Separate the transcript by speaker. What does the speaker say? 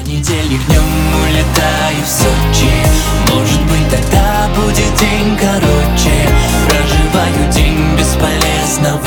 Speaker 1: понедельник днем улетаю в Сочи. Может быть, тогда будет день короче. Проживаю день бесполезно